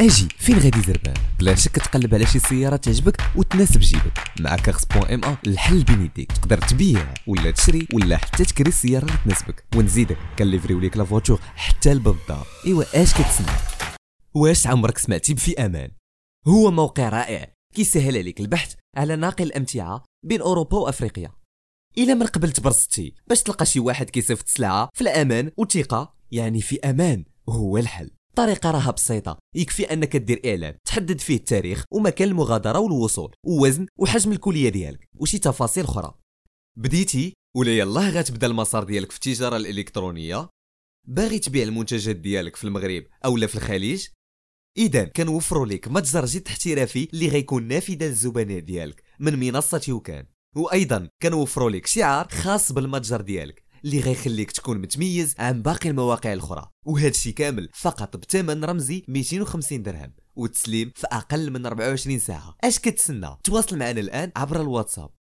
اجي فين غادي زربان؟ بلا شك تقلب على شي سياره تعجبك وتناسب جيبك. مع كارس بوان ام ا الحل بين يديك، تقدر تبيع ولا تشري ولا حتى تكري السياره اللي تناسبك، ونزيدك كنليفريو ليك لا فواتور حتى لباب الدار. ايوا اش كتسنى؟ واش عمرك سمعتي بفي امان؟ هو موقع رائع كيسهل عليك البحث على ناقل الامتعه بين اوروبا وافريقيا. الا من قبل تبرزتي باش تلقى شي واحد كيصيفط السلعه في الامان والثقه، يعني في امان هو الحل. الطريقه راها بسيطه، يكفي انك دير اعلان تحدد فيه التاريخ ومكان المغادره والوصول ووزن وحجم الكليه ديالك وشي تفاصيل اخرى. بديتي ولا يلاه غتبدا المسار ديالك في التجاره الالكترونيه؟ باغي تبيع المنتجات ديالك في المغرب اولا في الخليج؟ اذا كنوفروا لك متجر جد احترافي اللي غيكون نافذه للزبناء ديالك من منصه يوكان، وايضا كنوفروا لك شعار خاص بالمتجر ديالك اللي غيخليك تكون متميز عن باقي المواقع الاخرى، وهذا الشيء كامل فقط بثمن رمزي 250 درهم والتسليم في اقل من 24 ساعه. اش كتسنى؟ تواصل معنا الان عبر الواتساب